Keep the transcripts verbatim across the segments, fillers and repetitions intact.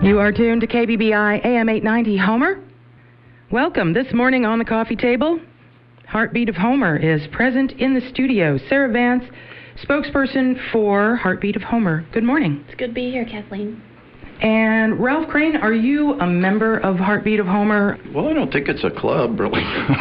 You are tuned to K B B I A M eight ninety Homer. Welcome. This morning on the coffee table, Heartbeat of Homer is present in the studio. Sarah Vance, spokesperson for Heartbeat of Homer. Good morning. It's good to be here, Kathleen. And Ralph Crane, are you a member of Heartbeat of Homer? Well, I don't think it's a club, really.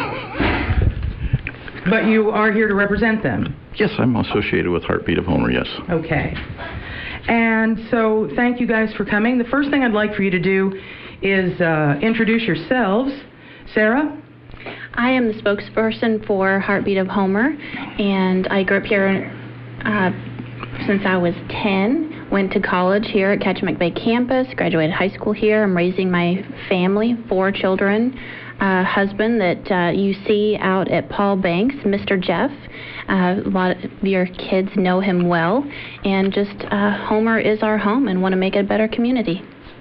But you are here to represent them? Yes, I'm associated with Heartbeat of Homer, yes. Okay. And so thank you guys for coming. The first thing I'd like for you to do is uh, introduce yourselves. Sarah? I am the spokesperson for Heartbeat of Homer, and I grew up here uh, since I was ten. Went to college here at Ketchimak Bay campus, graduated high school here. I'm raising my family, four children, a husband that uh, you see out at Paul Banks, Mister Jeff. Uh, a lot of your kids know him well, and just uh, Homer is our home and want to make it a better community.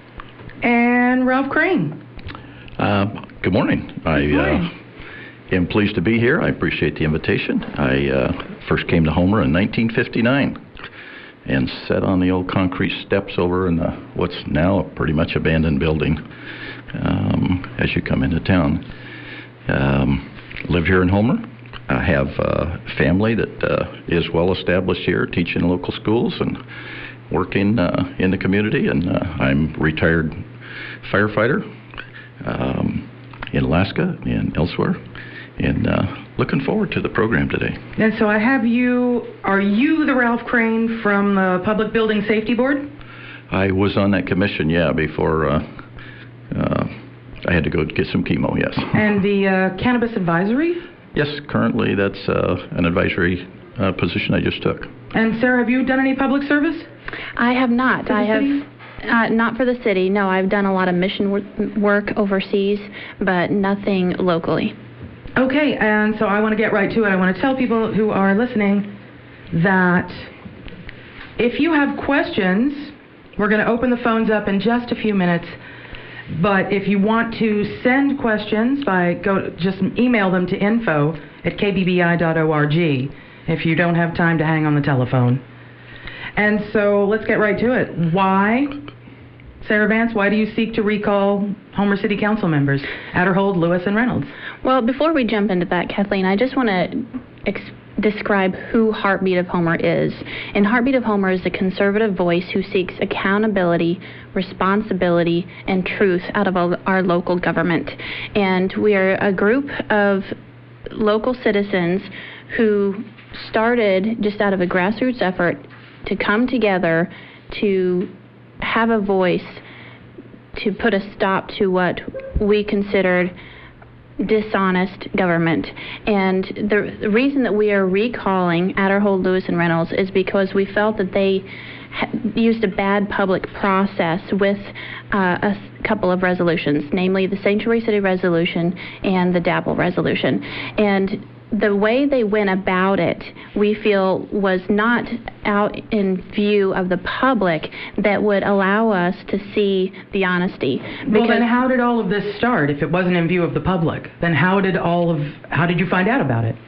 And Ralph Crane. Uh, good morning. I Good morning. Uh, am pleased to be here. I appreciate the invitation. I uh, first came to Homer in nineteen fifty-nine and sat on the old concrete steps over in the, what's now a pretty much abandoned building um, as you come into town. Um, live here in Homer. I have a family that uh, is well established here, teaching in local schools and working uh, in the community, and uh, I'm retired firefighter um, in Alaska and elsewhere, and uh, looking forward to the program today. And so I have you, are you the Ralph Crane from the Public Building Safety Board? I was on that commission, yeah, before uh, uh, I had to go get some chemo, yes. And the uh, Cannabis Advisory? Yes, currently that's uh, an advisory uh, position I just took. And Sarah, have you done any public service? I have not. For the I have city? uh, not for the city. No, I've done a lot of mission wor work overseas, but nothing locally. Okay, and so I want to get right to it. I want to tell people who are listening that if you have questions, we're going to open the phones up in just a few minutes. But if you want to send questions, by go just email them to info at k b b i dot org if you don't have time to hang on the telephone. And so let's get right to it. Why, Sarah Vance, why do you seek to recall Homer City Council members Adderhold, Lewis, and Reynolds? Well, before we jump into that, Kathleen, I just want to ex describe who Heartbeat of Homer is. And Heartbeat of Homer is a conservative voice who seeks accountability, responsibility, and truth out of our local government. And we are a group of local citizens who started just out of a grassroots effort to come together to have a voice to put a stop to what we considered dishonest government. And the, the reason that we are recalling Adderhold, Lewis, and Reynolds is because we felt that they ha used a bad public process with uh, a couple of resolutions, namely the Sanctuary City Resolution and the DAPL Resolution. And the way they went about it, we feel, was not out in view of the public that would allow us to see the honesty. Well, then how did all of this start if it wasn't in view of the public? Then how did all of, how did you find out about it?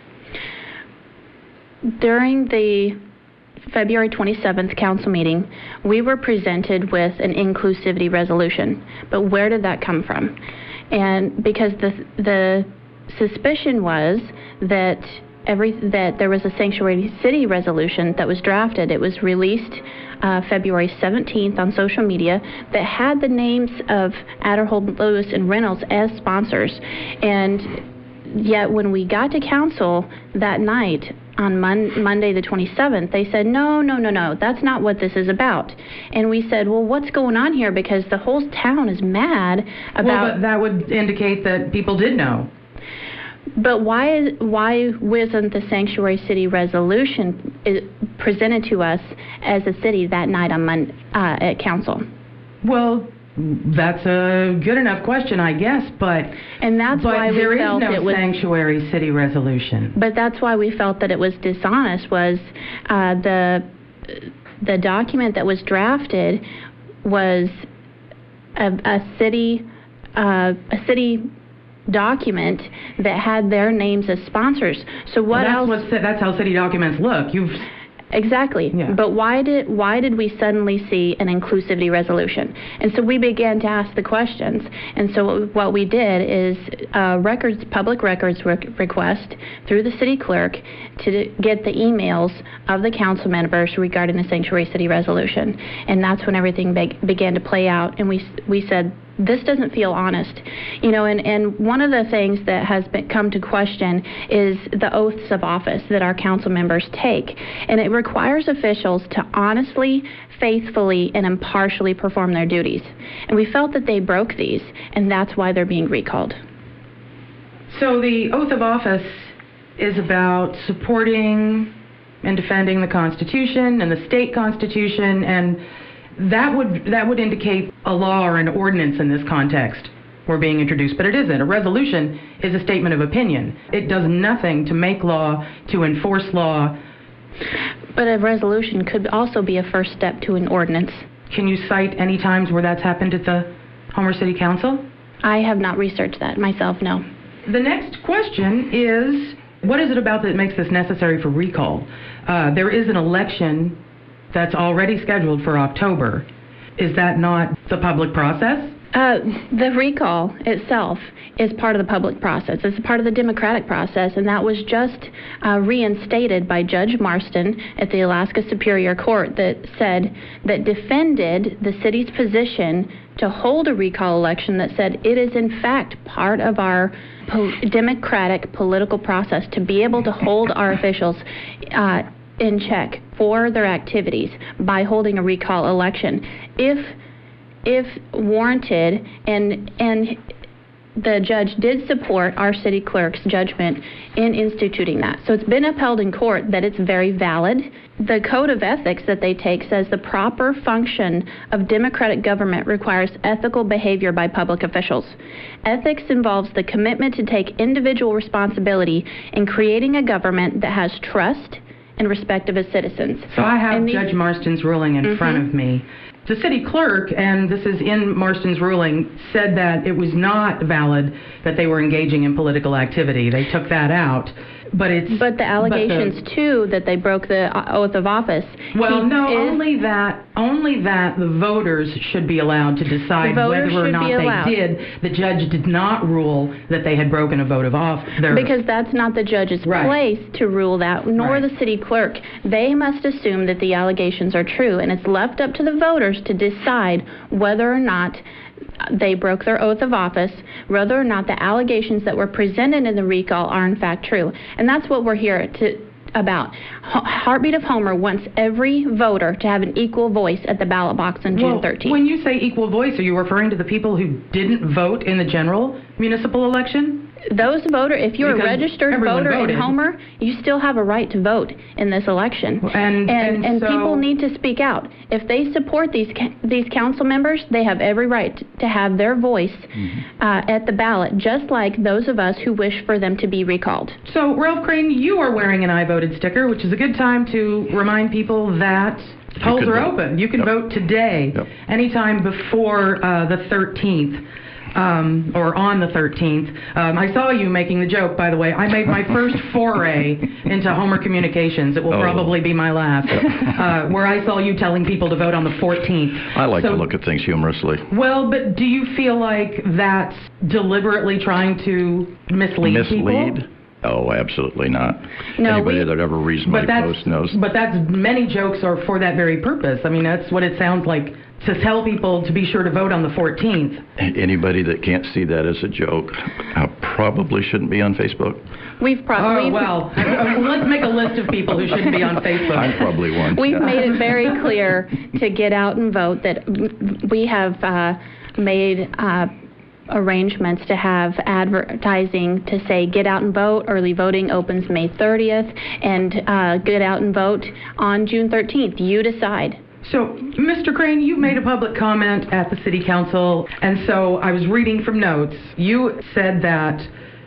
During the February twenty-seventh council meeting, we were presented with an inclusivity resolution. But where did that come from? And because the, the suspicion was that every that there was a Sanctuary City resolution that was drafted. It was released uh, February seventeenth on social media that had the names of Adderhold, Lewis, and Reynolds as sponsors. And yet when we got to council that night on Mon Monday the twenty-seventh, they said, no, no, no, no, that's not what this is about. And we said, well, what's going on here? Because the whole town is mad about... Well, but that would indicate that people did know. But why is, why wasn't the Sanctuary City resolution is presented to us as a city that night on Mon uh, at council? Well, that's a good enough question, I guess, but and that's but why we there felt is no it was Sanctuary City resolution. But that's why we felt that it was dishonest. Was uh, the the document that was drafted was a, a city uh, a city. document that had their names as sponsors. So what well, that's else? What, that's how city documents look. You've Exactly. Yeah. But why did why did we suddenly see an inclusivity resolution? And so we began to ask the questions. And so what we did is a records, public records re- request through the city clerk to get the emails of the council members regarding the sanctuary city resolution. And that's when everything be- began to play out. And we we said, this doesn't feel honest. You know, and, and one of the things that has been, come to question is the oaths of office that our council members take. And it requires officials to honestly, faithfully, and impartially perform their duties. And we felt that they broke these, and that's why they're being recalled. So the oath of office is about supporting and defending the Constitution and the state Constitution, and that would that would indicate a law or an ordinance in this context we're being introduced, but it isn't. A resolution is a statement of opinion. It does nothing to make law, to enforce law. But a resolution could also be a first step to an ordinance. Can you cite any times where that's happened at the Homer City Council? I have not researched that myself, no. The next question is, what is it about that makes this necessary for recall? Uh, there is an election that's already scheduled for October. Is that not the public process? Uh, the recall itself is part of the public process. It's a part of the democratic process, and that was just uh, reinstated by Judge Marston at the Alaska Superior Court that said, that defended the city's position to hold a recall election, that said it is in fact part of our po- democratic political process to be able to hold our officials uh, in check for their activities by holding a recall election if if warranted, and and the judge did support our city clerk's judgment in instituting that. So it's been upheld in court that it's very valid. The code of ethics that they take says the proper function of democratic government requires ethical behavior by public officials. Ethics involves the commitment to take individual responsibility in creating a government that has trust and respect of its citizens. So I have And these- Judge Marston's ruling in Mhm. front of me. The city clerk, and this is in Marston's ruling, said that it was not valid that they were engaging in political activity. They took that out. But it's But the allegations, but the, too, that they broke the uh, oath of office. Well, he no, is- only that only that the voters should be allowed to decide The voters whether or should not be they allowed. did. The judge did not rule that they had broken a vote of office. Because that's not the judge's Right. place to rule that, nor Right. the city clerk. They must assume that the allegations are true, and it's left up to the voters to decide whether or not they broke their oath of office, whether or not the allegations that were presented in the recall are in fact true. And that's what we're here to about. H- Heartbeat of Homer wants every voter to have an equal voice at the ballot box on June Well, thirteenth. when you say equal voice, are you referring to the people who didn't vote in the general municipal election? Those voter, if you're Because a registered everyone voter voted. in Homer, you still have a right to vote in this election. And- and, and so- people need to speak out. If they support these ca- these council members, they have every right to have their voice uh, at the ballot, just like those of us who wish for them to be recalled. So, Ralph Crane, you are wearing an I voted sticker, which is a good time to remind people that polls can are vote. open. You can Yep. vote today, Yep. anytime before uh, the thirteenth. Um, or on the thirteenth. Um, I saw you making the joke, by the way. I made my first foray into Homer Communications. It will Oh. probably be my last, uh, where I saw you telling people to vote on the fourteenth. I like So- to look at things humorously. Well, but do you feel like that's deliberately trying to mislead, people? Mislead? Oh, absolutely not. No, Anybody we- that ever reads my But that's, post knows. but that's, many jokes are for that very purpose. I mean, that's what it sounds like, to tell people to be sure to vote on the fourteenth. Anybody that can't see that as a joke uh, probably shouldn't be on Facebook. We've probably Oh, well, I- let's make a list of people who shouldn't be on Facebook. I'm probably one. We've Yeah. made it very clear to get out and vote that we have uh, made uh, arrangements to have advertising to say get out and vote. Early voting opens May thirtieth, and uh, get out and vote on June thirteenth. You decide. So, Mister Crane, you made a public comment at the City Council, and so I was reading from notes. You said that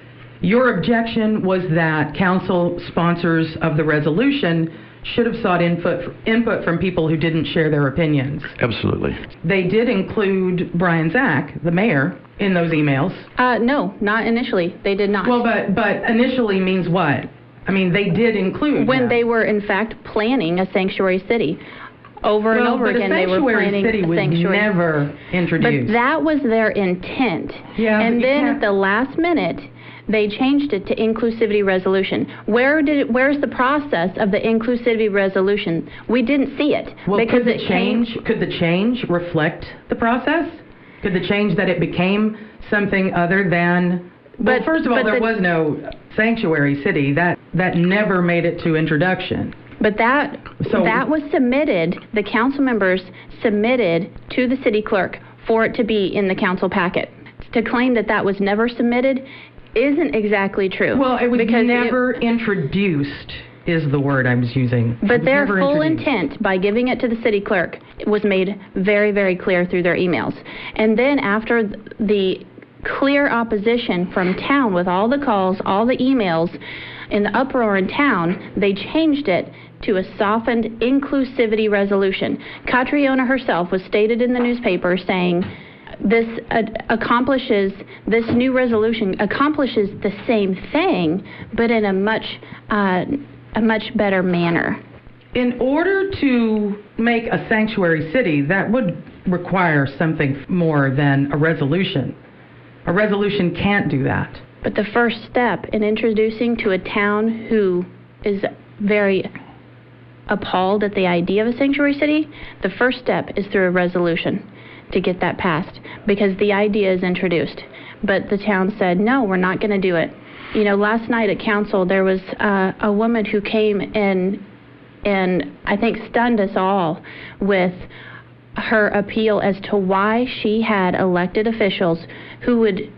your objection was that council sponsors of the resolution should have sought input input from people who didn't share their opinions. Absolutely. They did include Brian Zach, the mayor, in those emails. Uh, no, not initially. They did not. Well, but but initially means what? I mean, they did include when that. they were in fact planning a sanctuary city. Over and well, over but again, a they were sanctuary planning city a was sanctuary. never introduced. But that was their intent. Yeah, and but you then can't- at the last minute, they changed it to inclusivity resolution. Where did it, where's the process of the inclusivity resolution? We didn't see it well, because could the it came. change could the change reflect the process? Could the change that it became something other than? Well, But- first of all, but there the- was no sanctuary city. That that never made it to introduction. But that So- that was submitted. The council members submitted to the city clerk for it to be in the council packet. To claim that that was never submitted isn't exactly true. Well, it was because never introduced. Is the word I was using. It But was their never full introduced. intent by giving it to the city clerk was made very, very clear through their emails. And then after th- the clear opposition from town with all the calls, all the emails, in the uproar in town, they changed it to a softened inclusivity resolution. Catriona herself was stated in the newspaper saying, this uh, accomplishes, this new resolution accomplishes the same thing, but in a much, uh, a much better manner. In order to make a sanctuary city, that would require something more than a resolution. A resolution can't do that. But the first step in introducing to a town who is very appalled at the idea of a sanctuary city, the first step is through a resolution to get that passed, because the idea is introduced. But the town said, no, we're not going to do it. You know, last night at council, there was uh, a woman who came in and I think stunned us all with her appeal as to why she had elected officials who would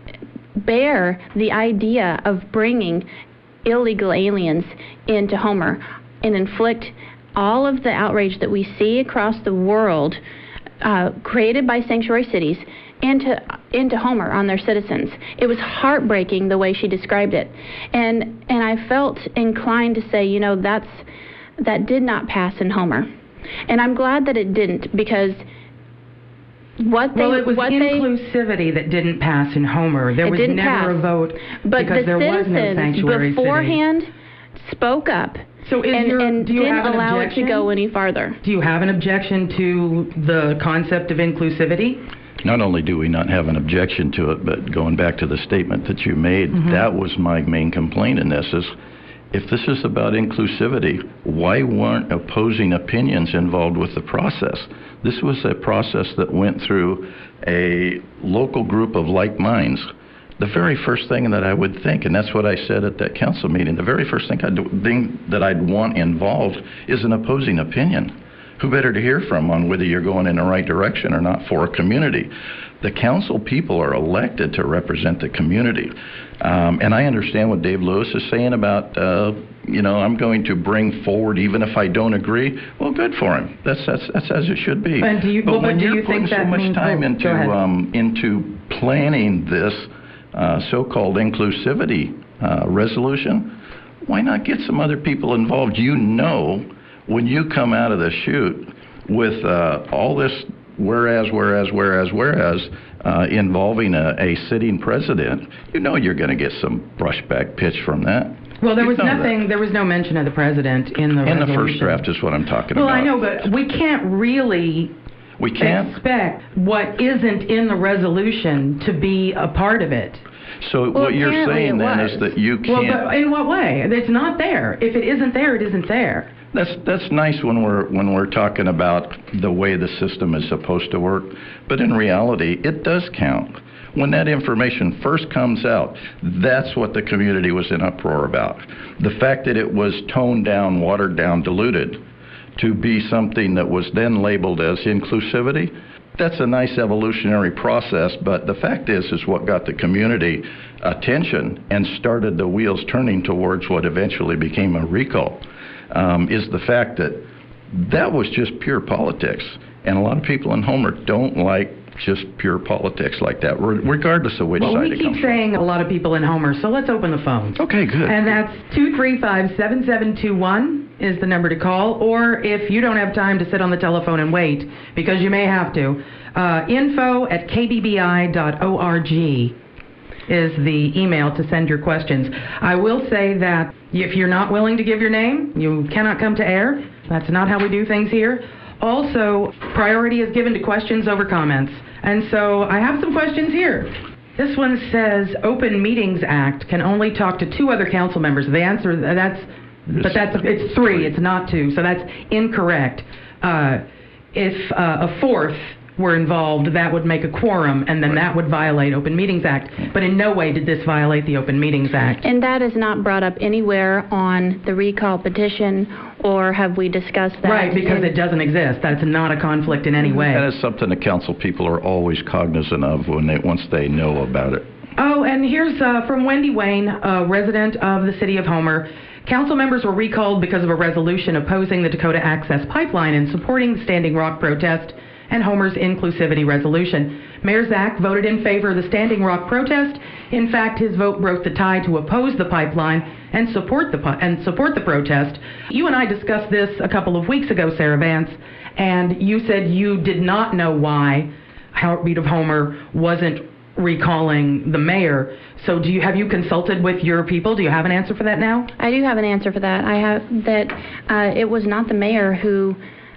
bear the idea of bringing illegal aliens into Homer and inflict all of the outrage that we see across the world uh, created by sanctuary cities into into Homer on their citizens. It was heartbreaking the way she described it, and and I felt inclined to say, you know, that's that did not pass in Homer, and I'm glad that it didn't, because what they Well, it was what inclusivity that didn't pass in Homer. There It was didn't never pass. a vote but because the there was no citizens sanctuary beforehand spoke up So is and, your, and do you didn't have an allow objection? it to go any farther. Do you have an objection to the concept of inclusivity? Not only do we not have an objection to it, but going back to the statement that you made, Mhm. that was my main complaint in this is, if this is about inclusivity, why weren't opposing opinions involved with the process? This was a process that went through a local group of like minds. The very first thing that I would think, and that's what I said at that council meeting, the very first thing, I'd, thing that I'd want involved is an opposing opinion. Who better to hear from on whether you're going in the right direction or not for a community? The council people are elected to represent the community. Um, and I understand what Dave Lewis is saying about, uh, you know, I'm going to bring forward even if I don't agree. Well, good for him. That's that's, that's as it should be. And do you- but well, but when do you're you think putting so that much means- time oh, into go ahead. um, into planning this uh, so-called inclusivity uh, resolution, why not get some other people involved? You know, when you come out of the chute with uh, all this whereas, whereas, whereas, whereas, uh, involving a, a sitting president, you know you're going to get some brushback pitch from that. Well, there You was know that. nothing, there was no mention of the president in the In the resolution. first draft is what I'm talking Well, about. I know, but we can't really We can't. expect what isn't in the resolution to be a part of it. So Well, what you're apparently saying it then was. is that you Well, can't. but in what way? It's not there. If it isn't there, it isn't there. That's that's nice when we're when we're talking about the way the system is supposed to work, but in reality, it does count. When that information first comes out, that's what the community was in uproar about. The fact that it was toned down, watered down, diluted to be something that was then labeled as inclusivity, that's a nice evolutionary process, but the fact is is what got the community attention and started the wheels turning towards what eventually became a recall. Um, is the fact that that was just pure politics. And a lot of people in Homer don't like just pure politics like that, re- regardless of which Well, side we it keep comes saying a lot of people in Homer, so let's open the phones. from. Okay, good. And that's two three five, seven seven two one is the number to call. Or if you don't have time to sit on the telephone and wait, because you may have to, uh, info at k b b i dot org is the email to send your questions. I will say that if you're not willing to give your name, you cannot come to air. That's not how we do things here. Also, priority is given to questions over comments. And so I have some questions here. This one says Open Meetings Act can only talk to two other council members. The answer, that's, but that's, it's three, it's not two, so that's incorrect. Uh, if uh, a fourth were involved, that would make a quorum, and then that would violate Open Meetings Act. But in no way did this violate the Open Meetings Act. And that is not brought up anywhere on the recall petition, or have we discussed that? Right, because in- it doesn't exist. That's not a conflict in any way. That is something the council people are always cognizant of when they once they know about it. Oh, and here's uh, from Wendy Wayne, a resident of the city of Homer. Council members were recalled because of a resolution opposing the Dakota Access Pipeline and supporting the Standing Rock protest and Homer's inclusivity resolution. Mayor Zach voted in favor of the Standing Rock protest. In fact, his vote broke the tie to oppose the pipeline and support the pi- and support the protest. You and I discussed this a couple of weeks ago, Sarah Vance, and you said you did not know why Heartbeat of Homer wasn't recalling the mayor. So do you have you consulted with your people? Do you have an answer for that now? I do have an answer for that. I have that uh, it was not the mayor who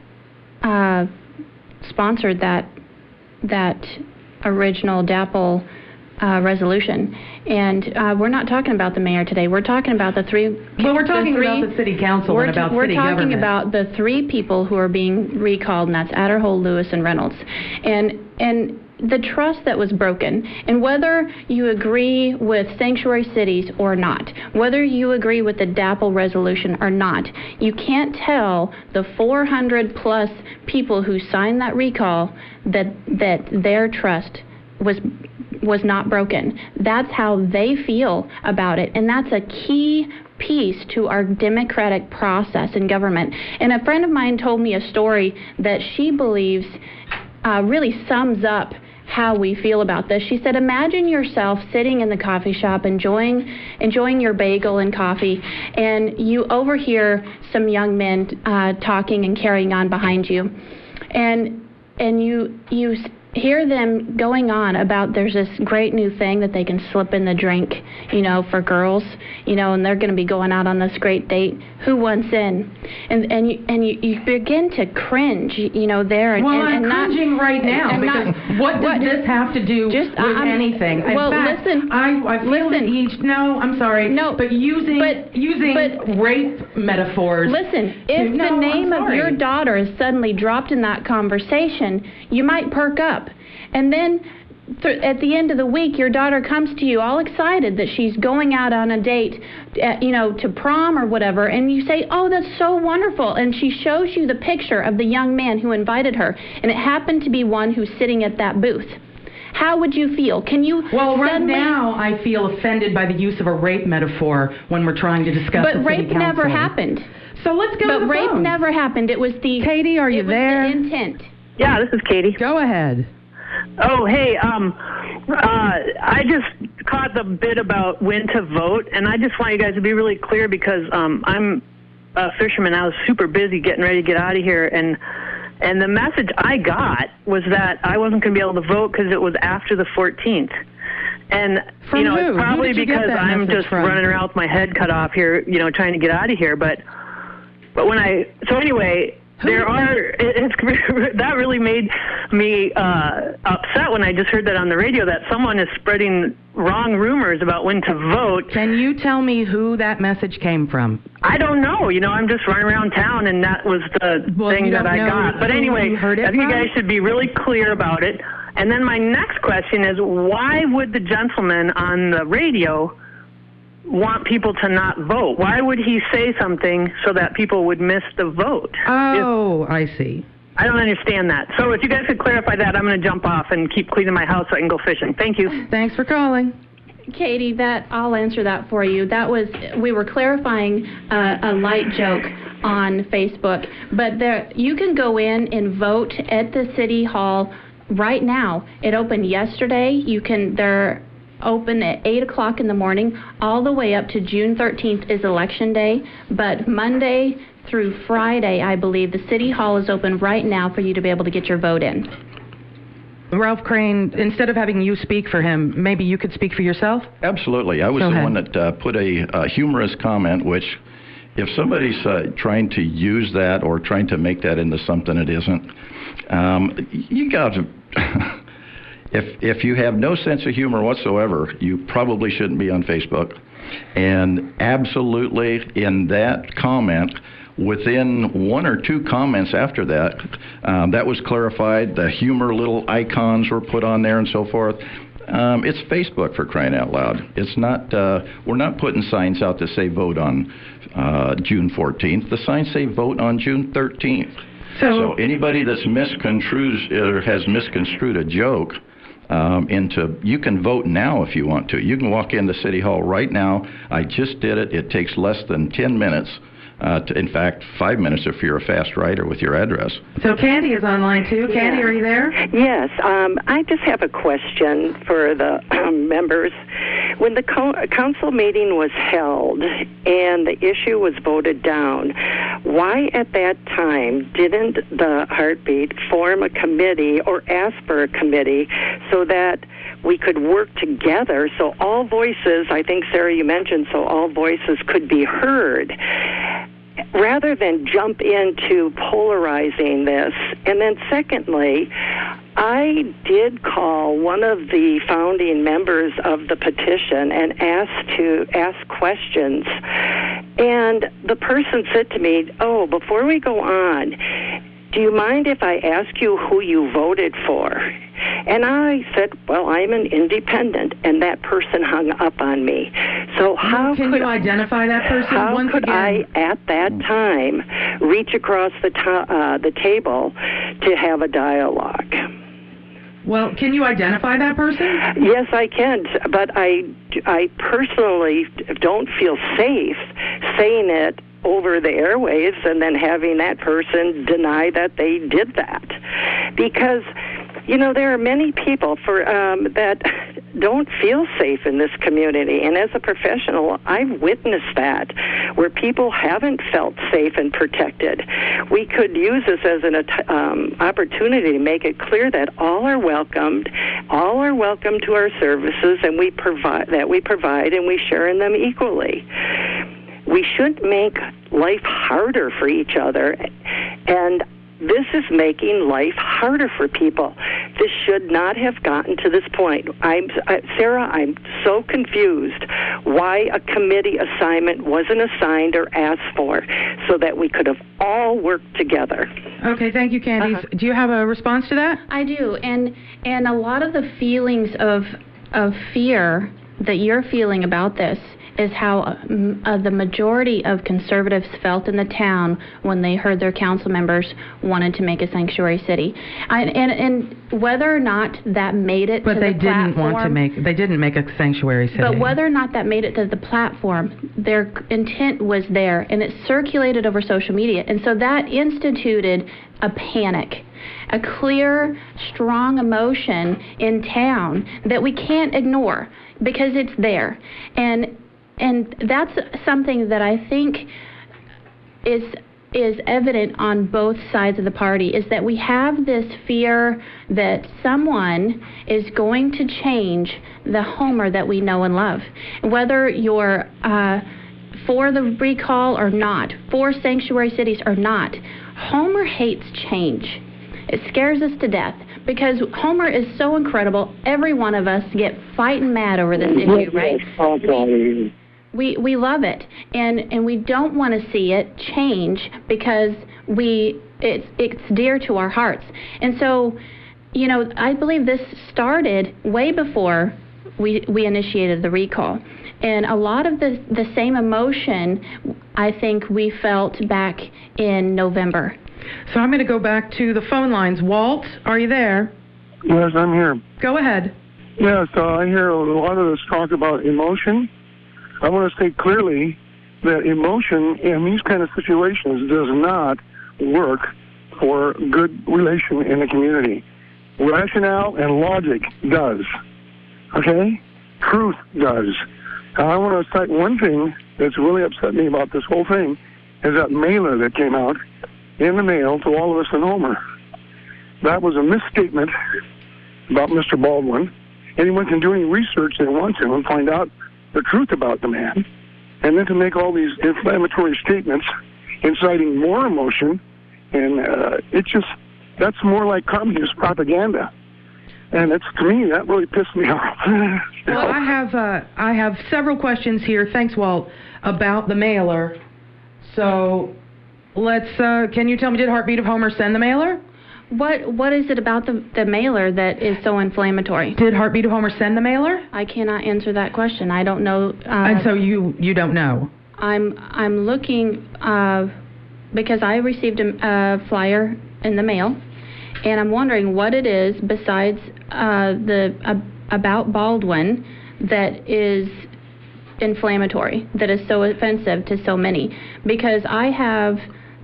uh, sponsored that that original D A P L uh, resolution, and uh, we're not talking about the mayor today. We're talking about the three. Well, we're talking the three, about the city council we're and about t- we're city talking government. about the three people who are being recalled, and that's Adderhole, Lewis, and Reynolds, and and. the trust that was broken, and whether you agree with sanctuary cities or not, whether you agree with the D A P L resolution or not, you can't tell the four hundred plus people who signed that recall that that their trust was was not broken. That's how they feel about it, and that's a key piece to our democratic process in government. And a friend of mine told me a story that she believes uh, really sums up how we feel about this. She said, imagine yourself sitting in the coffee shop enjoying enjoying your bagel and coffee, and you overhear some young men uh, talking and carrying on behind you, and and you you hear them going on about there's this great new thing that they can slip in the drink, you know, for girls, you know, and they're going to be going out on this great date. Who wants in? And and you and you, you begin to cringe, you know, there. And, well, and, and I'm not, cringing right now and because not, what does what, this have to do just, with I'm, anything? In well, fact, listen, I, I feel that listen. each. No, I'm sorry. No, but using but, using but, rape metaphors. Listen, if to, no, the name I'm of sorry. your daughter is suddenly dropped in that conversation, you might perk up. And then th- at the end of the week, your daughter comes to you all excited that she's going out on a date, uh, you know, to prom or whatever, and you say, oh, that's so wonderful. And she shows you the picture of the young man who invited her, and it happened to be one who's sitting at that booth. How would you feel? Can you Well, right suddenly... now I feel offended by the use of a rape metaphor when we're trying to discuss But the city rape never council. happened. So let's go But to the rape phones. never happened. It was the... Katie, are you it was there? the intent. Yeah, this is Katie. Go ahead. Oh, hey, um, uh, I just caught the bit about when to vote, and I just want you guys to be really clear because um, I'm a fisherman. I was super busy getting ready to get out of here, and and the message I got was that I wasn't going to be able to vote because it was after the fourteenth. And, From you know, who? it's Who probably did you get because that I'm message just from? running around with my head cut off here, you know, trying to get out of here. But, but when I, so anyway... There are, it, it's, that really made me uh, upset when I just heard that on the radio, that someone is spreading wrong rumors about when to vote. Can you tell me who that message came from? I don't know. You know, I'm just running around town, and that was the Well, thing you that don't I know got. But who anyway, you heard it I think you from? guys should be really clear about it. And then my next question is, why would the gentleman on the radio want people to not vote? Why would he say something so that people would miss the vote? Oh, I see. I don't understand that. So if you guys could clarify that, I'm going to jump off and keep cleaning my house so I can go fishing. Thank you. Thanks for calling. Katie, that I'll answer that for you. That was, we were clarifying uh, a light joke on Facebook, but there you can go in and vote at the City Hall right now. It opened yesterday. You can, they're open at eight o'clock in the morning. All the way up to June thirteenth is Election Day, but Monday through Friday, I believe, the City Hall is open right now for you to be able to get your vote in. Ralph Crane, instead of having you speak for him, maybe you could speak for yourself? Absolutely. I was Go the ahead. one that uh, put a, a humorous comment, which if somebody's uh, trying to use that or trying to make that into something it isn't, um, you got to... if, if you have no sense of humor whatsoever, you probably shouldn't be on Facebook. And absolutely, in that comment, within one or two comments after that, um, that was clarified. The humor little icons were put on there and so forth. Um, it's Facebook, for crying out loud. It's not. Uh, we're not putting signs out that say vote on uh, June fourteenth. The signs say vote on June thirteenth. So, So anybody that's misconstrued or has misconstrued a joke um, into, you can vote now if you want to. You can walk into City Hall right now. I just did it. It takes less than ten minutes. Uh, to, in fact, five minutes if you're a fast writer with your address. so Candy is online too. Candy, are you there? Yes, um, I just have a question for the um, members. When the co- council meeting was held and the issue was voted down, why at that time didn't the Heartbeat form a committee or ask for a committee so that we could work together so all voices, I think, Sarah, you mentioned, so all voices could be heard, rather than jump into polarizing this? And then secondly, I did call one of the founding members of the petition and asked to ask questions. And the person said to me, oh, before we go on, do you mind if I ask you who you voted for? And I said, well, I'm an independent, and that person hung up on me. So how Can could you identify that person how once could again? I, at that time, reach across the ta- uh, the table to have a dialogue? Well, can you identify that person? Yes, I can, but I, I personally don't feel safe saying it over the airwaves and then having that person deny that they did that. Because, you know, there are many people for um, that don't feel safe in this community. And as a professional, I've witnessed that, where people haven't felt safe and protected. We could use this as an um, opportunity to make it clear that all are welcomed, all are welcome to our services, and we provide that we provide and we share in them equally. We shouldn't make life harder for each other, and this is making life harder for people. This should not have gotten to this point. I'm, uh, Sarah, I'm so confused why a committee assignment wasn't assigned or asked for so that we could have all worked together. Okay, thank you, Candy. Uh-huh. Do you have a response to that? I do, and and a lot of the feelings of of fear that you're feeling about this is how uh, the majority of conservatives felt in the town when they heard their council members wanted to make a sanctuary city. I, and, and whether or not that made it But to they the didn't platform, want to make, they didn't make a sanctuary city. but whether or not that made it to the platform, their intent was there, and it circulated over social media. And so that instituted a panic, a clear, strong emotion in town that we can't ignore because it's there. And and that's something that I think is is evident on both sides of the party, is that we have this fear that someone is going to change the Homer that we know and love. Whether you're uh, for the recall or not, for sanctuary cities or not, Homer hates change. It scares us to death because Homer is so incredible. Every one of us get fighting mad over this issue, right? We, we we love it, and and we don't want to see it change because we it's it's dear to our hearts. And so, you know, I believe this started way before we we initiated the recall, and a lot of the the same emotion I think we felt back in November. So I'm going to go back to the phone lines. Walt, are you there? Yes, I'm here. Go ahead. Yes, uh, I hear a lot of this talk about emotion. I want to state clearly that emotion in these kind of situations does not work for good relation in the community. Rationale and logic does. Okay? Truth does. Now, I want to cite one thing that's really upset me about this whole thing is that mailer that came out in the mail to all of us in Homer. That was a misstatement about Mister Baldwin. Anyone can do any research they want to and find out the truth about the man. And then to make all these inflammatory statements inciting more emotion, and uh, it just, that's more like communist propaganda. And it's, to me, that really pissed me off. Well, I have uh, I have several questions here. Thanks, Walt, about the mailer. So let's. Uh, can you tell me, did Heartbeat of Homer send the mailer? What What is it about the, the mailer that is so inflammatory? Did Heartbeat of Homer send the mailer? I cannot answer that question. I don't know. Uh, and so you you don't know? I'm I'm looking uh, because I received a, a flyer in the mail, and I'm wondering what it is besides uh, the uh, about Baldwin that is inflammatory, that is so offensive to so many. Because I have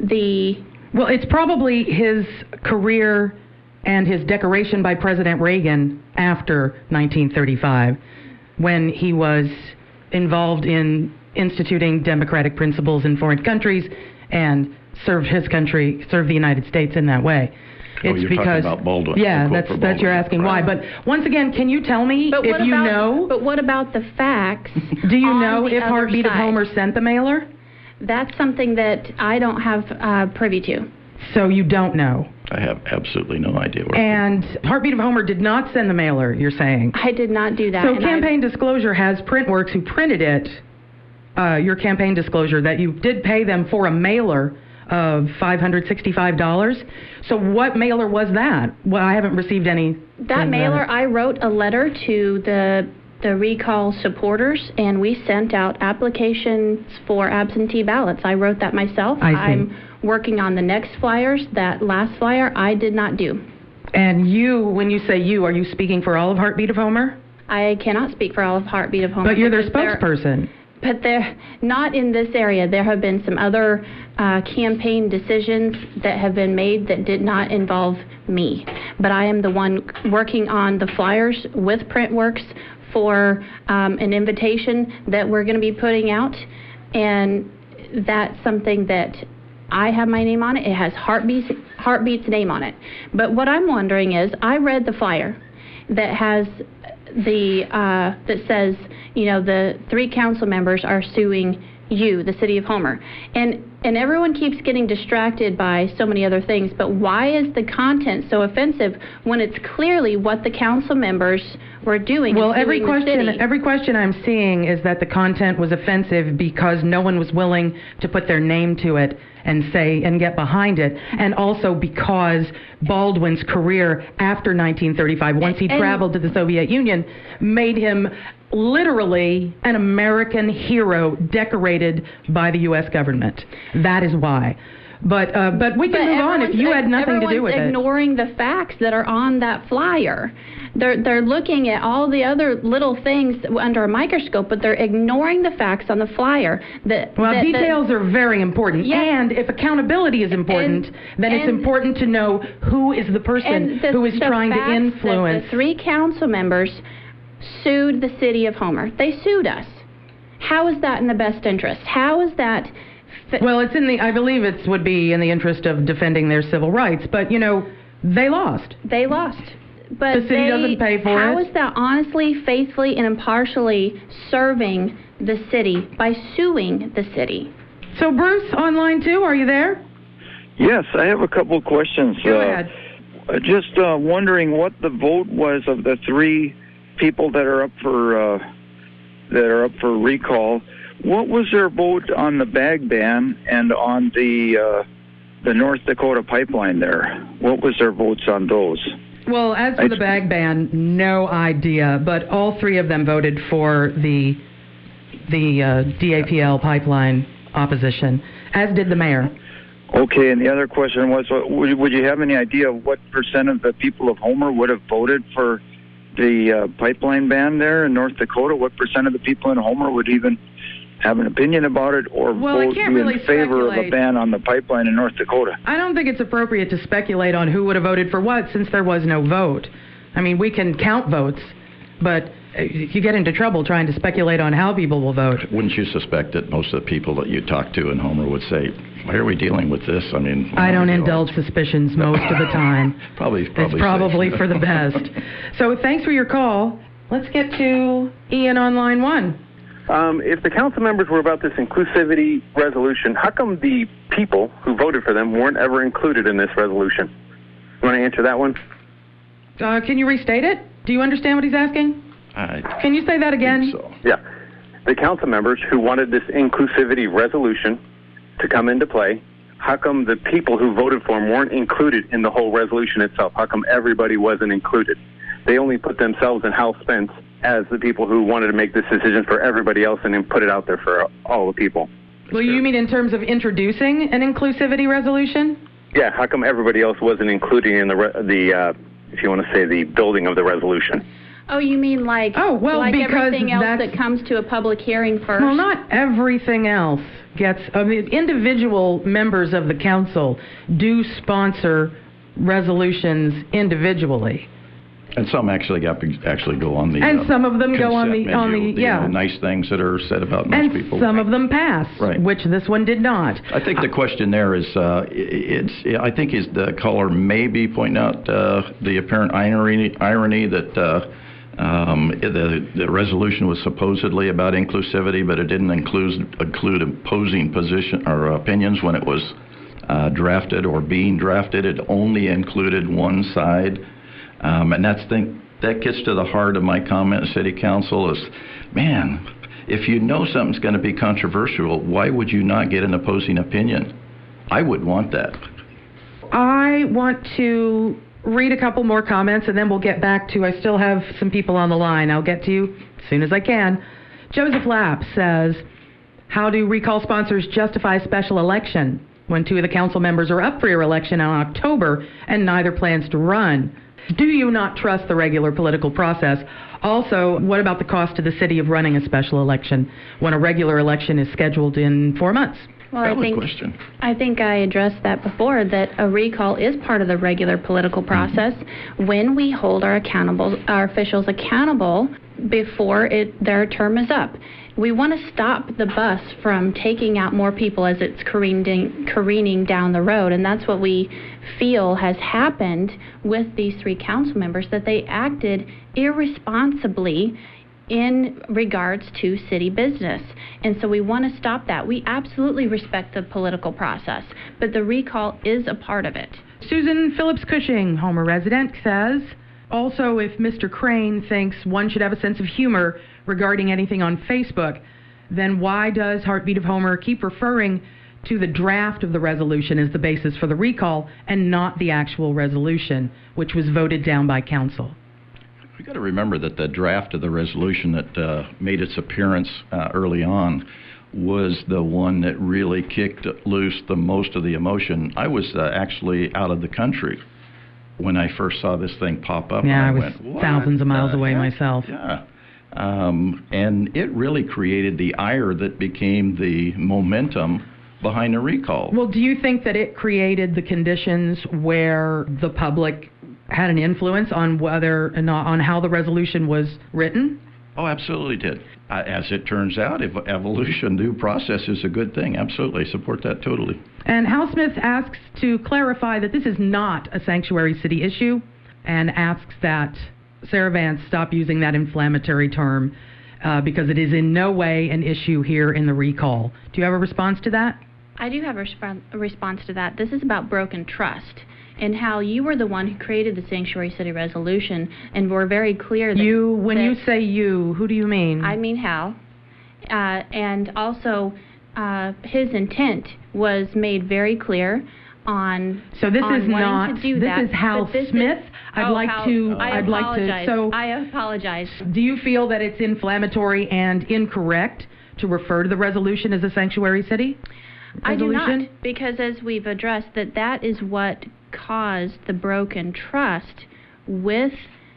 the Well, it's probably his career and his decoration by President Reagan after nineteen thirty-five, when he was involved in instituting democratic principles in foreign countries and served his country, served the United States in that way. Oh, It's you're because, talking about Baldwin. Yeah, The quote that's for that's you're Baldwin. asking why. But once again, can you tell me But if what you about, know? But what about the facts? Do you on know the if other Heartbeat of side? Homer sent the mailer? That's something that I don't have uh, privy to. So you don't know. I have absolutely no idea where. And Heartbeat of Homer did not send the mailer, you're saying? I did not do that. So and Campaign Disclosure has Printworks who printed it, uh, your campaign disclosure, that you did pay them for a mailer of five hundred sixty-five dollars. So what mailer was that? Well, I haven't received any. That mailer, I wrote a letter to the the recall supporters, and we sent out applications for absentee ballots. I wrote that myself. I see. I'm working on the next flyers. That last flyer I did not do. And you, when you say you, are you speaking for all of Heartbeat of Homer? I cannot speak for all of Heartbeat of Homer. But you're their because they're- spokesperson. But they're not in this area. There have been some other uh, campaign decisions that have been made that did not involve me. But I am the one working on the flyers with Printworks for um, an invitation that we're going to be putting out. And that's something that I have my name on it. It has Heartbeat's, Heartbeat's name on it. But what I'm wondering is, I read the flyer that has the uh, that says, you know, the three council members are suing you, the city of Homer, and and everyone keeps getting distracted by so many other things. But why is the content so offensive when it's clearly what the council members were doing? Well, and every suing the question, city? every question I'm seeing is that the content was offensive because no one was willing to put their name to it and say and get behind it, and also because Baldwin's career after nineteen thirty-five, once he And- traveled to the Soviet Union, made him literally an American hero decorated by the U S government. That is why. But uh, but we can But move on if you had nothing to do with everyone's it. ignoring the facts that are on that flyer. They're they're looking at all the other little things under a microscope, but they're ignoring the facts on the flyer. That Well, that, details that, are very important. Yeah. And if accountability is important, And- then it's and- important to know who is the person and the, who is the trying to facts that influence. The three council members sued the city of Homer. They sued us. How is that in the best interest? How is that? Fi- Well, it's in the, I believe it would be in the interest of defending their civil rights, but, you know, they lost. They lost. But The city they, doesn't pay for how it. is that honestly, faithfully, and impartially serving the city by suing the city? So, Bruce, online too, are you there? Yes, I have a couple of questions. Go uh, ahead. uh, Just uh, wondering what the vote was of the three people that are up for uh, that are up for recall. What was their vote on the bag ban and on the uh, the North Dakota pipeline there? What was their votes on those? Well, as for I- the bag ban, no idea, but all three of them voted for the the uh, D A P L pipeline opposition, as did the mayor. Okay, and the other question was, uh, would, would you have any idea of what percent of the people of Homer would have voted for the uh, pipeline ban there in North Dakota? What percent of the people in Homer would even have an opinion about it or Well, I vote can't be really in favor of a speculate. ban on the pipeline in North Dakota? I don't think it's appropriate to speculate on who would have voted for what since there was no vote. I mean, we can count votes, but uh, you get into trouble trying to speculate on how people will vote. Wouldn't you suspect that most of the people that you talk to in Homer would say, why are we dealing with this? I mean, I don't indulge suspicions most of the time. probably, probably. It's probably safe. for the best. So thanks for your call. Let's get to Ian on line one. Um, if the council members were about this inclusivity resolution, how come the people who voted for them weren't ever included in this resolution? You want to answer that one? Uh, can you restate it? Do you understand what he's asking? I Can you say that again? think so. Yeah. The council members who wanted this inclusivity resolution to come into play, how come the people who voted for them weren't included in the whole resolution itself? How come everybody wasn't included? They only put themselves and Hal Spence as the people who wanted to make this decision for everybody else and then put it out there for all the people. Well, you mean in terms of introducing an inclusivity resolution? Yeah, how come everybody else wasn't included in the, re- the uh, if you want to say, the building of the resolution? Oh, you mean like, Oh, well, like because everything else that's- that comes to a public hearing first? Well, not everything else gets, I mean, individual members of the council do sponsor resolutions individually. And some actually got actually go on the And uh, some of them go on consent the- on menu, the- yeah. you know, nice things that are said about nice And people. some of them pass, Right. which this one did not. I think the question there is, uh, it's. I think is the caller may be pointing out uh, the apparent irony, irony that uh, um, the the resolution was supposedly about inclusivity, but it didn't include include opposing position or opinions when it was uh, drafted or being drafted. It only included one side, um, and that's think that gets to the heart of my comment. City Council is, man. If you know something's going to be controversial, why would you not get an opposing opinion? I would want that. I want to read a couple more comments, and then we'll get back to, I still have some people on the line. I'll get to you as soon as I can. Joseph Lapp says, how do recall sponsors justify a special election when two of the council members are up for re-election in October and neither plans to run? Do you not trust the regular political process? Also, what about the cost to the city of running a special election when a regular election is scheduled in four months? Well, I Valid think question. I think I addressed that before, that a recall is part of the regular political process when we hold our accountable our officials accountable before it their term is up. We want to stop the bus from taking out more people as it's careening, careening down the road, and that's what we feel has happened with these three council members, that they acted irresponsibly in regards to city business. And so we want to stop that. We absolutely respect the political process, but the recall is a part of it. Susan Phillips Cushing, Homer resident, says, also, if Mister Crane thinks one should have a sense of humor regarding anything on Facebook, then why does Heartbeat of Homer keep referring to the draft of the resolution as the basis for the recall and not the actual resolution, which was voted down by council? We've got to remember that the draft of the resolution that uh, made its appearance uh, early on was the one that really kicked loose the most of the emotion. I was uh, actually out of the country when I first saw this thing pop up. Yeah, and I I was went, what thousands of miles the away heck? myself. Yeah. Um, and it really created the ire that became the momentum behind the recall. Well, do you think that it created the conditions where the public had an influence on whether or not, on how the resolution was written? Oh, absolutely did. Uh, as it turns out, if evolution due process is a good thing. Absolutely. I support that totally. And Hal Smith asks to clarify that this is not a sanctuary city issue and asks that Sarah Vance stop using that inflammatory term uh, because it is in no way an issue here in the recall. Do you have a response to that? I do have a, resp- a response to that. This is about broken trust, and how you were the one who created the Sanctuary City resolution, and were very clear that... You, when that you say you, who do you mean? I mean Hal. Uh, and also, uh, his intent was made very clear on So this on is wanting not, to do this that, is Hal but this Smith. Is, I'd oh, like Hal, to, I I'd like to, apologize. so I apologize. do you feel that it's inflammatory and incorrect to refer to the resolution as a sanctuary city? I do Resolution? not, because as we've addressed, that that is what caused the broken trust with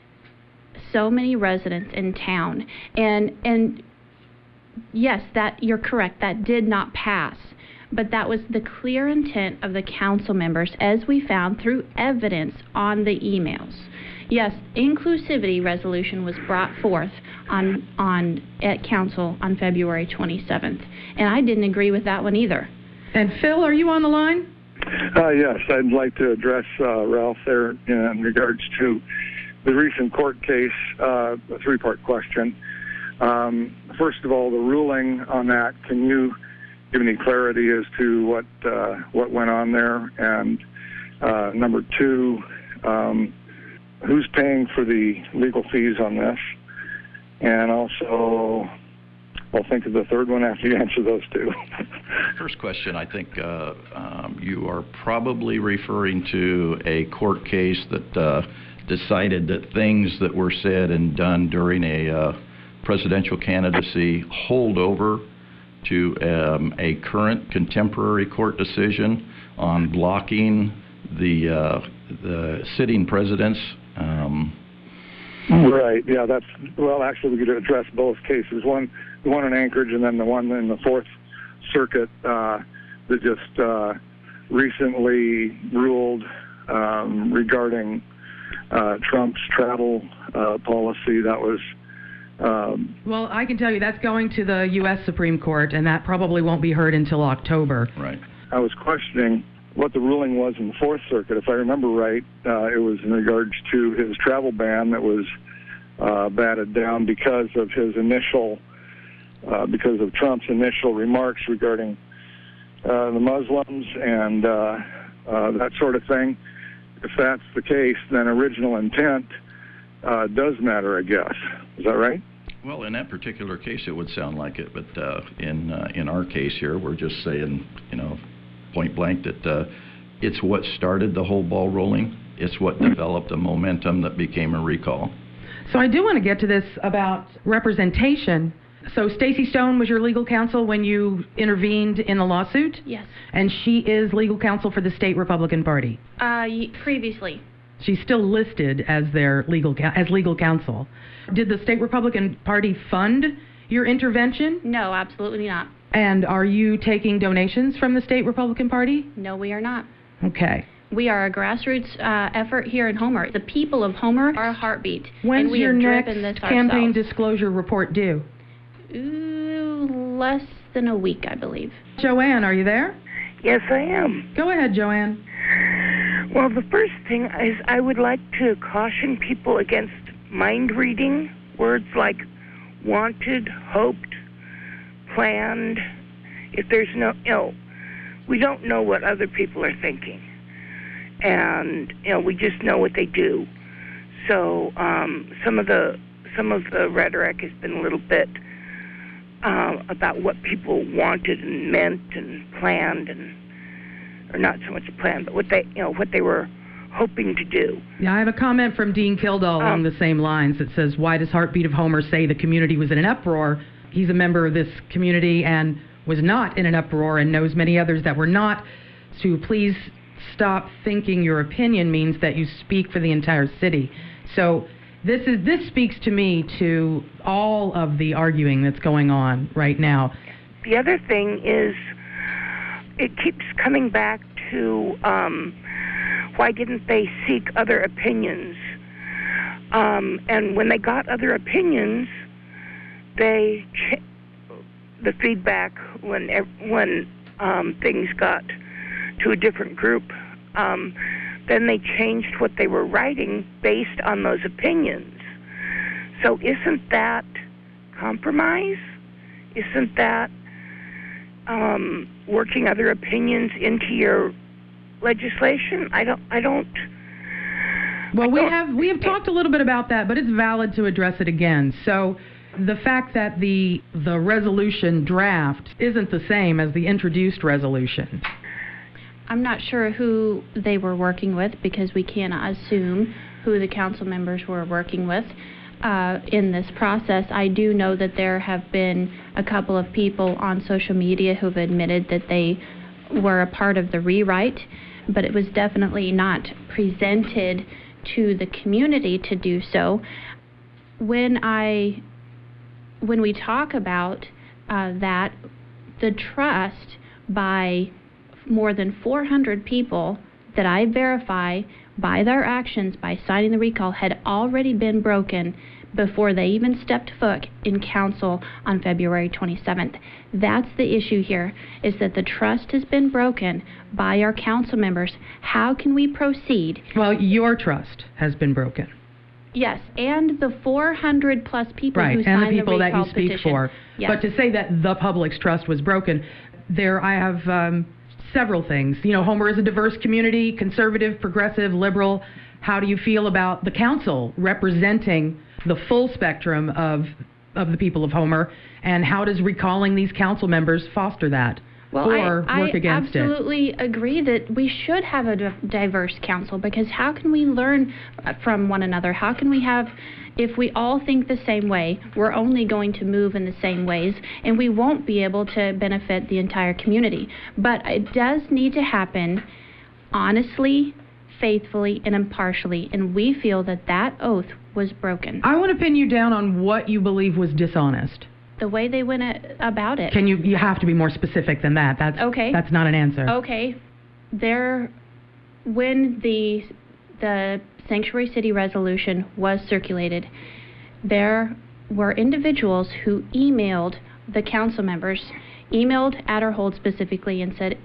so many residents in town. And and yes, that you're correct, that did not pass. But that was the clear intent of the council members, as we found through evidence on the emails. Yes, inclusivity resolution was brought forth on on at council on February twenty-seventh, and I didn't agree with that one either. And Phil, are you on the line? Uh, yes, I'd like to address uh, Ralph there in regards to the recent court case, uh, a three-part question. Um, first of all, the ruling on that, can you give any clarity as to what uh, what went on there? And uh, number two, um, who's paying for the legal fees on this? And also, I'll think of the third one after you answer those two. First question, I think uh, um, you are probably referring to a court case that uh, decided that things that were said and done during a uh, presidential candidacy hold over to um, a current contemporary court decision on blocking the uh, the sitting presidents. Um, Right. Yeah. That's well. Actually, we could address both cases. One, the one in Anchorage, and then the one in the Fourth Circuit uh, that just uh, recently ruled um, regarding uh, Trump's travel uh, policy. That was. Um, Well, I can tell you that's going to the U S Supreme Court, and that probably won't be heard until October. right. I was questioning what the ruling was in the Fourth Circuit. If I remember right, uh, it was in regards to his travel ban that was uh, batted down because of his initial, uh, because of Trump's initial remarks regarding uh, the Muslims and uh, uh, that sort of thing. If that's the case, then original intent uh, does matter, I guess. Is that right? Well, in that particular case, it would sound like it, but uh, in uh, in our case here, we're just saying, you know, point blank that uh, it's what started the whole ball rolling. It's what developed the momentum that became a recall. So I do want to get to this about representation. So Stacey Stone was your legal counsel when you intervened in the lawsuit? Yes. And she is legal counsel for the state Republican Party? Uh, y- previously. She's still listed as their legal ca- as legal counsel. Did the state Republican Party fund your intervention? No, absolutely not. And are you taking donations from the state Republican Party? No, we are not. Okay. We are a grassroots uh, effort here in Homer. The people of Homer are a heartbeat. When's and we your have next driven this campaign ourselves. disclosure report due? Ooh, less than a week, I believe. Joanne, are you there? Yes, I am. Go ahead, Joanne. Well, the first thing is I would like to caution people against mind reading words like wanted, hoped, planned. If there's no, you know, we don't know what other people are thinking. And, you know, we just know what they do. So um, some of the some of the rhetoric has been a little bit uh, about what people wanted and meant and planned, and or not so much planned, but what they you know what they were hoping to do. Yeah, I have a comment from Dean Kildall Um, along the same lines that says, why does Heartbeat of Homer say the community was in an uproar? He's a member of this community and was not in an uproar and knows many others that were not. So please stop thinking your opinion means that you speak for the entire city. So this is this speaks to me to all of the arguing that's going on right now. The other thing is, it keeps coming back to um, why didn't they seek other opinions? Um, and when they got other opinions, they ch- the feedback when when um, things got to a different group, um, then they changed what they were writing based on those opinions. So isn't that compromise? Isn't that um, working other opinions into your legislation? I don't. I don't. Well, I we don't have we have talked a little bit about that, but it's valid to address it again. So the fact that the the resolution draft isn't the same as the introduced resolution. I'm not sure who they were working with because we cannot assume who the council members were working with uh, in this process. I do know that there have been a couple of people on social media who've admitted that they were a part of the rewrite, but it was definitely not presented to the community to do so. When I, when we talk about uh, that, the trust by more than four hundred people that I verify by their actions, by signing the recall, had already been broken before they even stepped foot in council on February twenty-seventh. That's the issue here, is that the trust has been broken by our council members. How can we proceed? Well, your trust has been broken. Yes, and the four hundred plus people right, who and signed the people the that recall you speak petition. for. Yes. But to say that the public's trust was broken, there I have um, several things. You know, Homer is a diverse community, conservative, progressive, liberal. How do you feel about the council representing the full spectrum of of the people of Homer, and how does recalling these council members foster that? Well, or I, work I against absolutely it? agree that we should have a di- diverse council, because how can we learn from one another? How can we have, if we all think the same way, we're only going to move in the same ways, and we won't be able to benefit the entire community. But it does need to happen honestly, faithfully, and impartially, and we feel that that oath was broken. I want to pin you down on what you believe was dishonest. The way they went a- about it. Can you, you have to be more specific than that. That's, Okay. that's not an answer. Okay. There, when the the Sanctuary City resolution was circulated, there were individuals who emailed the council members, emailed Adderhold specifically, and said,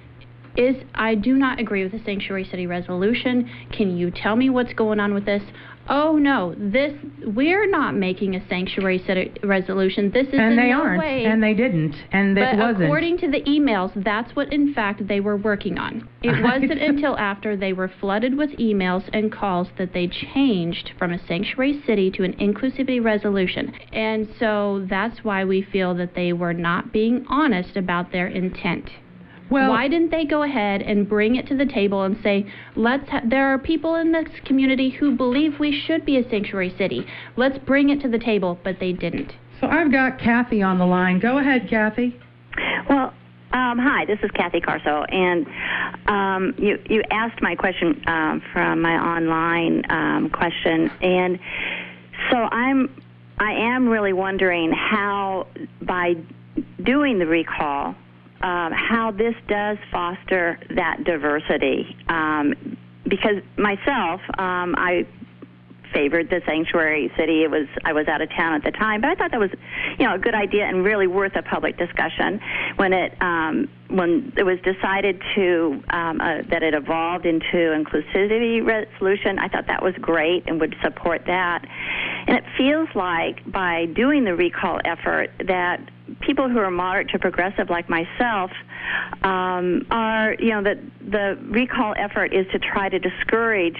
is I do not agree with the Sanctuary City resolution. Can you tell me what's going on with this? Oh no, this we're not making a Sanctuary City resolution. This is and in they no aren't, way. and they didn't, and it But wasn't. according to the emails, that's what in fact they were working on. It wasn't until after they were flooded with emails and calls that they changed from a Sanctuary City to an inclusivity resolution. And so that's why we feel that they were not being honest about their intent. Well, why didn't they go ahead and bring it to the table and say, let's ha- there are people in this community who believe we should be a sanctuary city. Let's bring it to the table, but they didn't. So I've got Kathy on the line. Go ahead, Kathy. Well, um, hi, this is Kathy Carso, and um, you, you asked my question um, from my online um, question, and so I'm, I am really wondering how, by doing the recall, Um, how this does foster that diversity. Um, because myself, um, I favored the sanctuary city. It was I was out of town at the time, but I thought that was, you know, a good idea and really worth a public discussion. When it um, when it was decided to um, uh, that it evolved into inclusivity resolution, I thought that was great and would support that. And it feels like by doing the recall effort that people who are moderate to progressive like myself um, are, you know, that the recall effort is to try to discourage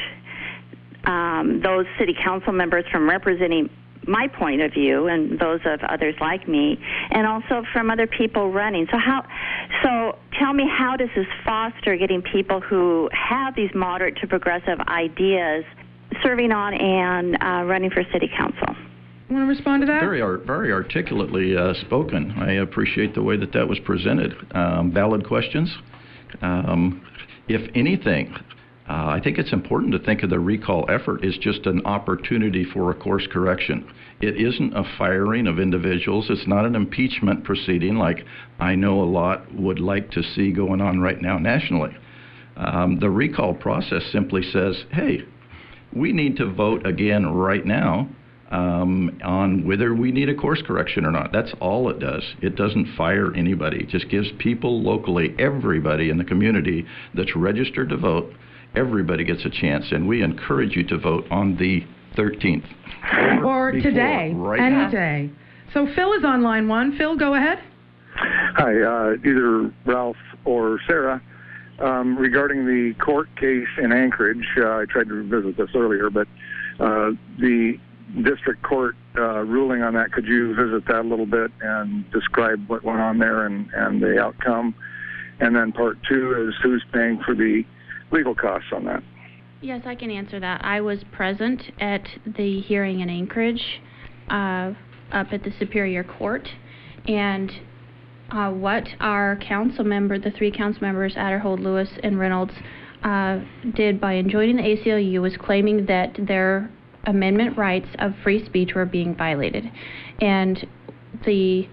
um, those city council members from representing my point of view and those of others like me, and also from other people running. So how? So tell me, how does this foster getting people who have these moderate to progressive ideas serving on and uh, running for city council? You want to respond to that? Very, art, very articulately uh, spoken. I appreciate the way that that was presented. Um, valid questions. Um, if anything, uh, I think it's important to think of the recall effort as just an opportunity for a course correction. It isn't a firing of individuals. It's not an impeachment proceeding like I know a lot would like to see going on right now nationally. Um, the recall process simply says, hey, we need to vote again right now Um, on whether we need a course correction or not. That's all it does. It doesn't fire anybody. It just gives people locally, everybody in the community that's registered to vote, everybody gets a chance, and we encourage you to vote on the thirteenth. Or Before, today, right any now. day. So Phil is on line one. Phil, go ahead. Hi, uh, either Ralph or Sarah. Um, regarding the court case in Anchorage, uh, I tried to revisit this earlier, but uh, the district court uh, ruling on that, could you visit that a little bit and describe what went on there and, and the outcome? And then part two is who's paying for the legal costs on that? Yes, I can answer that. I was present at the hearing in Anchorage, uh, up at the Superior Court, and uh, what our council member, the three council members, Adderhold, Lewis, and Reynolds, uh, did by enjoining the A C L U was claiming that their amendment rights of free speech were being violated. And the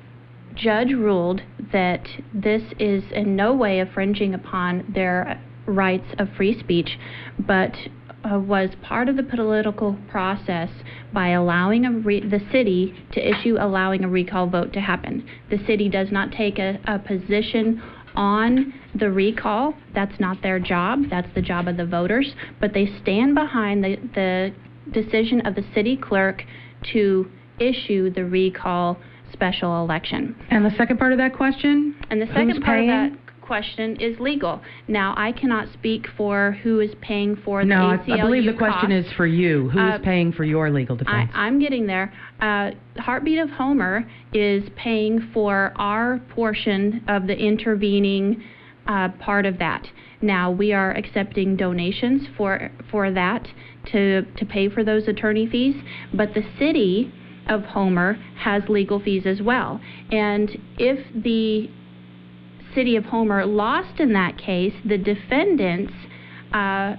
judge ruled that this is in no way infringing upon their rights of free speech, but uh, was part of the political process by allowing a re- the city to issue allowing a recall vote to happen. The city does not take a, a position on the recall. That's not their job. That's the job of the voters. But they stand behind the, the decision of the city clerk to issue the recall special election. And the second part of that question? And the second Who's part paying? of that question is legal. Now, I cannot speak for who is paying for no, the I, A C L U I believe the question costs. is for you. Who Uh, is paying for your legal defense? I, I'm getting there. Uh, Heartbeat of Homer is paying for our portion of the intervening uh, part of that. Now, we are accepting donations for for that to to pay for those attorney fees, but the city of Homer has legal fees as well. And if the city of Homer lost in that case, the defendants, uh,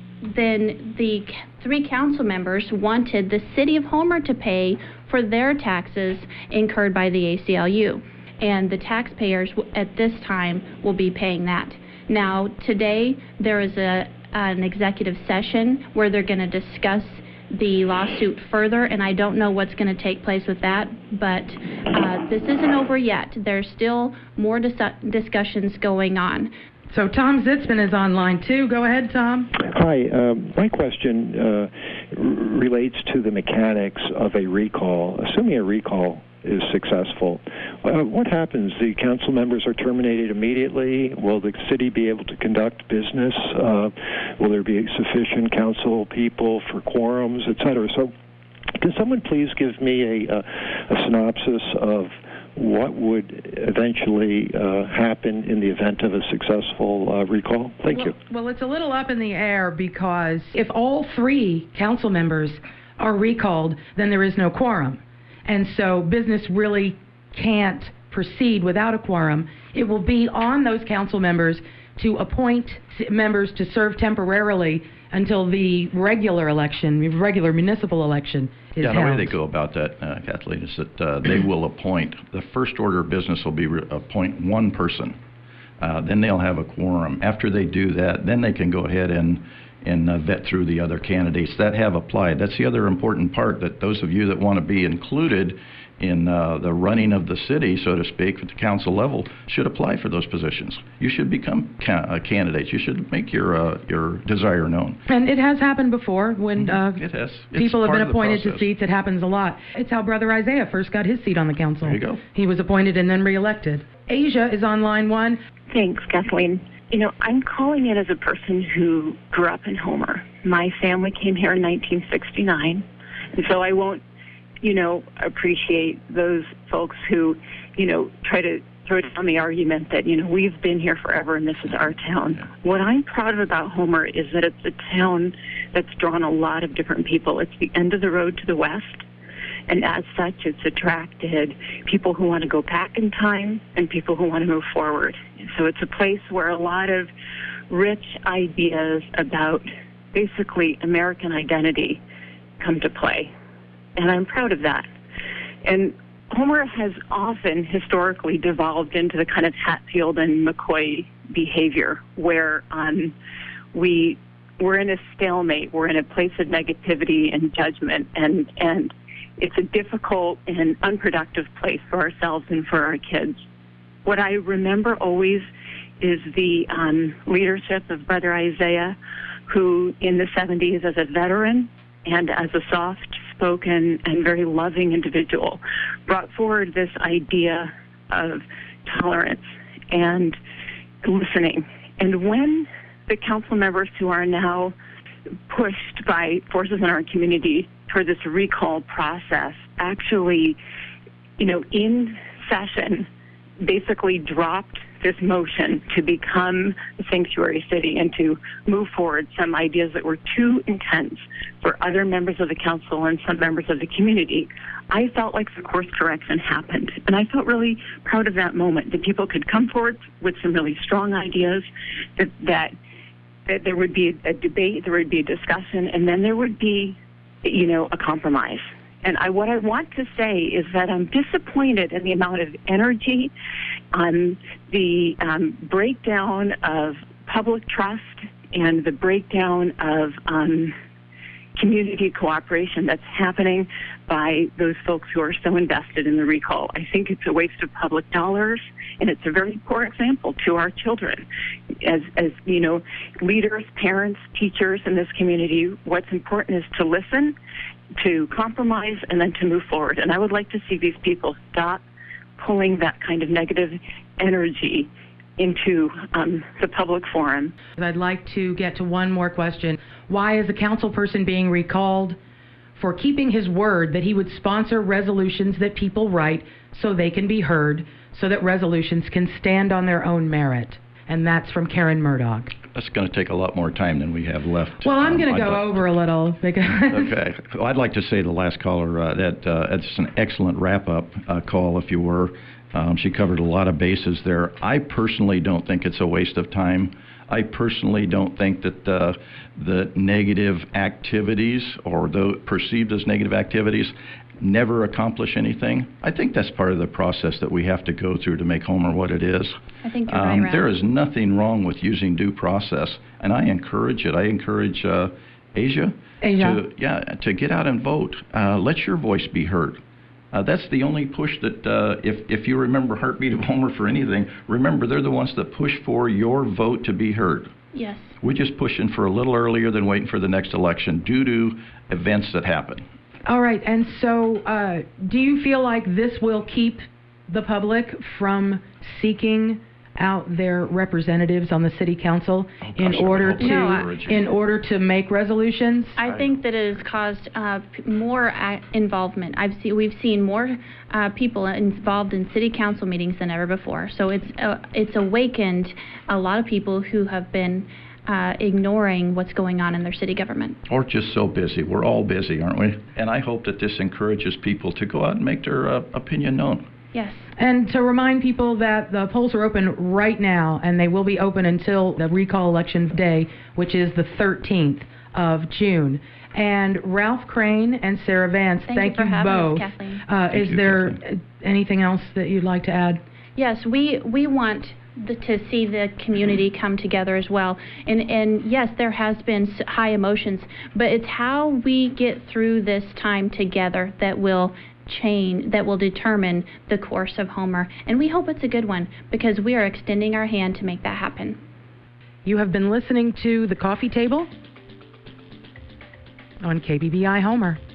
then the c- three council members wanted the city of Homer to pay for their taxes incurred by the A C L U. And the taxpayers w- at this time will be paying that. Now, today there is a an executive session where they're going to discuss the lawsuit further, and I don't know what's going to take place with that, but uh, this isn't over yet. There's still more dis- discussions going on. So Tom Zitzman is online too. Go ahead, Tom. Hi. Um, my question uh, r- relates to the mechanics of a recall. Assuming a recall is successful, uh, what happens? The council members are terminated immediately? Will the city be able to conduct business? Uh, will there be sufficient council people for quorums, et cetera? So can someone please give me a, a, a synopsis of what would eventually uh, happen in the event of a successful uh, recall? Thank well, you. Well, it's a little up in the air because if all three council members are recalled, then there is no quorum. And so business really can't proceed without a quorum. It will be on those council members to appoint members to serve temporarily until the regular election, regular municipal election is yeah, held. the way they go about that, uh, Kathleen, is that uh, they will appoint, the first order of business will be re- appoint one person. Uh, then they'll have a quorum. After they do that, then they can go ahead and and uh, vet through the other candidates that have applied. That's the other important part, that those of you that want to be included in uh, the running of the city, so to speak, at the council level, should apply for those positions. You should become ca- uh, candidates. You should make your uh, your desire known. And it has happened before when uh, It has. It's people have part been of the appointed to process. seats. It happens a lot. It's how Brother Isaiah first got his seat on the council. There you go. He was appointed and then reelected. Asia is on line one. Thanks, Kathleen. You know, I'm calling in as a person who grew up in Homer. My family came here in nineteen sixty-nine, and so I won't, you know, appreciate those folks who, you know, try to throw down the argument that, you know, we've been here forever and this is our town. What I'm proud of about Homer is that it's a town that's drawn a lot of different people. It's the end of the road to the west. And as such, it's attracted people who want to go back in time and people who want to move forward. So it's a place where a lot of rich ideas about basically American identity come to play. And I'm proud of that. And Homer has often historically devolved into the kind of Hatfield and McCoy behavior where um, we, we're in a stalemate. We're in a place of negativity and judgment, and, and it's a difficult and unproductive place for ourselves and for our kids. What I remember always is the um, leadership of Brother Isaiah, who in the seventies as a veteran and as a soft-spoken and very loving individual brought forward this idea of tolerance and listening. And when the council members who are now pushed by forces in our community for this recall process actually, you know, in session, basically dropped this motion to become a sanctuary city and to move forward some ideas that were too intense for other members of the council and some members of the community, I felt like the course correction happened. And I felt really proud of that moment, that people could come forward with some really strong ideas, that, that, that there would be a debate, there would be a discussion, and then there would be, you know, a compromise. And I, what I want to say is that I'm disappointed in the amount of energy, um, the um, breakdown of public trust and the breakdown of um, community cooperation that's happening by those folks who are so invested in the recall. I think it's a waste of public dollars, and it's a very poor example to our children. As, as you know, leaders, parents, teachers in this community, what's important is to listen, to compromise, and then to move forward. And I would like to see these people stop pulling that kind of negative energy into um, the public forum. I'd like to get to one more question. Why is a council person being recalled for keeping his word that he would sponsor resolutions that people write so they can be heard, so that resolutions can stand on their own merit? And that's from Karen Murdoch. That's going to take a lot more time than we have left. Well, I'm Um, going to I'd go like- over a little because Okay. Well, I'd like to say to the last caller uh, that uh, it's an excellent wrap-up uh, call, if you were. Um, she covered a lot of bases there. I personally don't think it's a waste of time. I personally don't think that uh, the negative activities or the perceived as negative activities never accomplish anything. I think that's part of the process that we have to go through to make Homer what it is. I think you're Um, right, Ralph. there is nothing wrong with using due process, and I encourage it. I encourage uh, Asia, Asia. to yeah to get out and vote. Uh, let your voice be heard. Uh, that's the only push that, uh, if if you remember Heartbeat of Homer for anything, remember they're the ones that push for your vote to be heard. Yes. We're just pushing for a little earlier than waiting for the next election due to events that happen. All right, and so uh, do you feel like this will keep the public from seeking out their representatives on the city council in gosh, I order hope to so. No, I- in order to make resolutions? I think that it has caused uh, p- more uh, involvement. I've see, we've seen more uh, people involved in city council meetings than ever before. So it's uh, it's awakened a lot of people who have been uh, ignoring what's going on in their city government. Or just so busy. We're all busy, aren't we? And I hope that this encourages people to go out and make their uh, opinion known. Yes. And to remind people that the polls are open right now, and they will be open until the recall election day, which is the thirteenth of June. And Ralph Crane and Sarah Vance, Thank thank you for having us, both. Kathleen. Uh, Thank is you, there Kathleen. anything else that you'd like to add? Yes, we we want the, to see the community come together as well. And and yes, there has been s- high emotions, but it's how we get through this time together that will chain that will determine the course of Homer. And we hope it's a good one because we are extending our hand to make that happen. You have been listening to The Coffee Table on K B B I Homer.